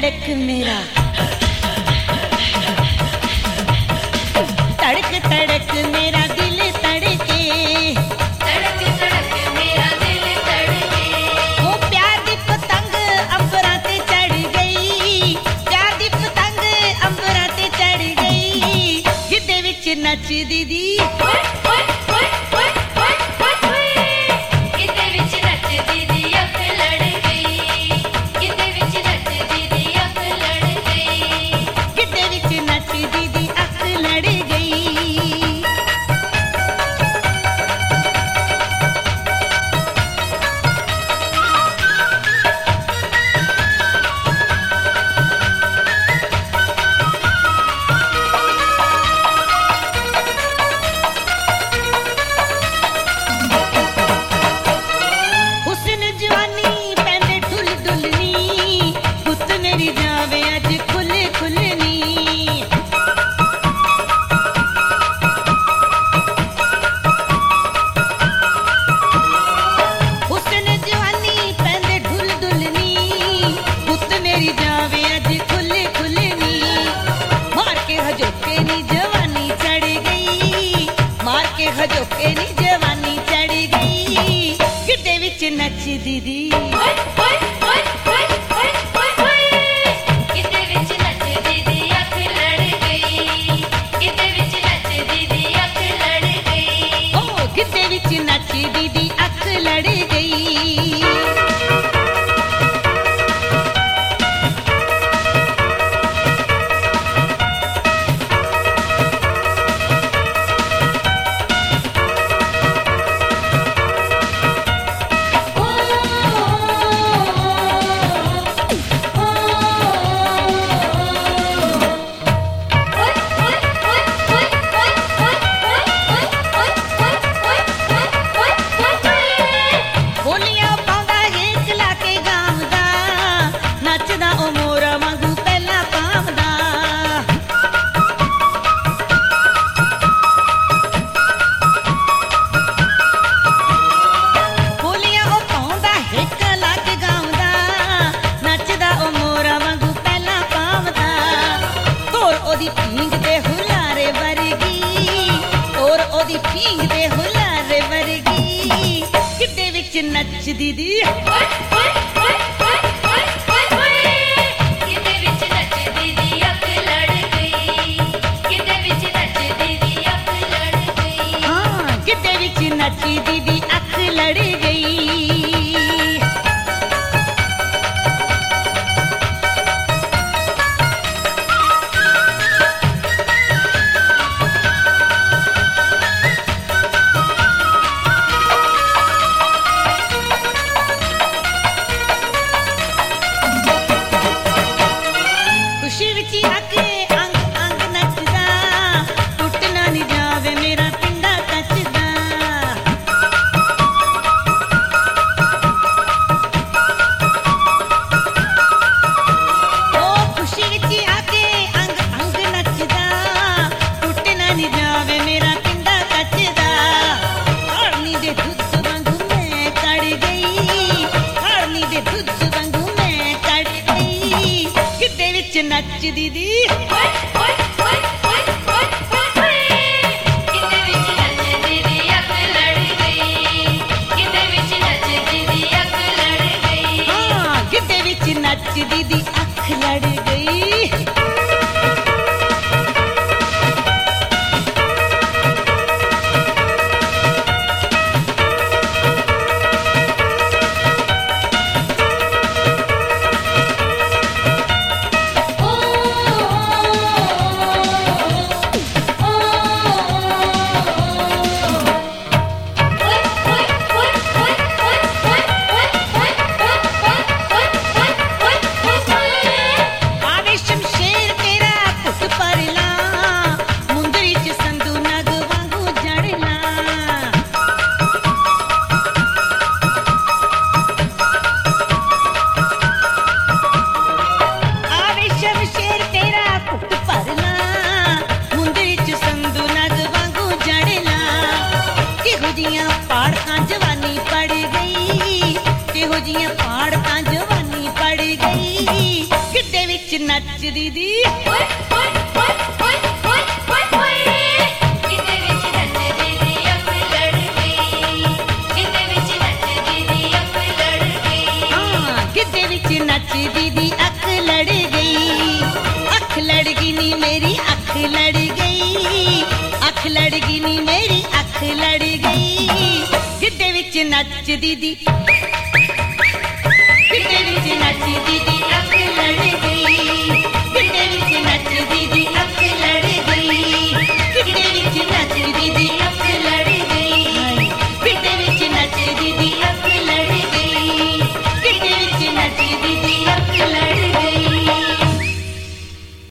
धड़क मेरा धड़क धड़क मेरा दिल तड़के धड़क धड़क मेरा दिल धड़के वो प्यार दी पतंग अंबरां ते चढ़ गई प्यार दी पतंग अंबरां ते चढ़ गई गिद्धे विच नचदी दी ओए ओए ओए ओए ओए ओए किते विच नचदी दी अख लड़ गई किते विच नचदी दी अख लड़ गई गिद्धे विच नचदी दी अख लड़ गई हुस्न जवानी पैंदे ढुल ढुलनी पुत मेरी जावे अज खुल खुलनी हुस्न जवानी पैंदे ढुल ढुलनी पुत मेरी जावे अज खुल खुलनी मार के हजोके नी जवानी चढ़ गई मार के हजोके नी जवानी चढ़ गई गिद्धे विच नचदी दी ओए ओए ओए ओए ओए ओए ओए किते विच नचदी दी अख लड़ गई किते विच नचदी दी अख लड़ गई ओ गिद्धे विच नचदी दी अख लड़ गई ਬੋਲੀਆਂ ਪਾਉਂਦਾ ਹੇਕ ਲਾ ਕੇ ਗਾਉਂਦਾ ਨੱਚਦਾ ਉਹ ਮੋਰਾ ਵਾਂਗੂ ਪਹਿਲਾਂ ਪਾਉਂਦਾ ਬੋਲੀਆਂ ਉਹ ਪਾਉਂਦਾ ਹੇਕ ਲਾ ਕੇ ਗਾਉਂਦਾ ਨੱਚਦਾ ਉਹ ਮੋਰਾ ਵਾਂਗੂ ਪਹਿਲਾਂ ਪਾਉਂਦਾ ਤੋਰ ਉਹਦੀ ਪੀਂਗ ਤੇ ਹੁਲਾਰੇ ਵਰਗੀ ਤੋਰ ਉਹਦੀ ਪੀਂਗ ਤੇ ਹੁਲਾਰੇ ਵਰਗੀ गिद्धे विच नचदी दी ओए ओए ओए ओए ओए ओए ओए किते विच नचदी दी अख लड़ गई किते विच नचदी दी अख लड़ गई हाँ गिद्धे विच नचदी दी अख लड़ गई खुशी विच आके अंग अंग नचदा टुटना नहीं जावे मेरा पिंडा कचदा ओ खुशी विच आके अंग अंग नचदा टुटना नहीं जावे मेरा पिंडा कचदा हारनी दे दुੱਧ वांगू मैं कड़ गई हारनी दे दुੱਧ वांगू मैं कड़ गई गिद्धे विच नचदी दी ओए ओए ओए ओए ओए ओए किते विच नचदी दी अख लड़ गई किते विच नचदी दी अख लड़ गई हाँ गिद्धे विच नचदी दी अख लड़ गई जियां पहाड़ तां जवानी पड़ गई गिद्धे विच ਵਿੱਚ ਨੱਚਦੀ ਦੀ ਓਏ ਓਏ ਓਏ ਓਏ ਓਏ ਓਏ ਓਏ ਕਿਤੇ ਵਿੱਚ ਨੱਚਦੀ ਦੀ ਅੱਖ ਲੜ ਗਈ ਕਿਤੇ ਵਿੱਚ ਨੱਚਦੀ ਦੀ ਅੱਖ ਲੜ ਗਈ ਹਾਂ ਗਿੱਧੇ ਵਿੱਚ ਨੱਚਦੀ ਦੀ ਅੱਖ ਲੜ ਗਈ ਅੱਖ ਲੜ ਗਈ ਨੀ ਮੇਰੀ ਅੱਖ ਲੜ ਗਈ ਅੱਖ ਲੜ ਗਈ ਨੀ ਮੇਰੀ ਅੱਖ ਲੜ ਗਈ ਗਿੱਧੇ ਵਿੱਚ ਨੱਚਦੀ ਦੀ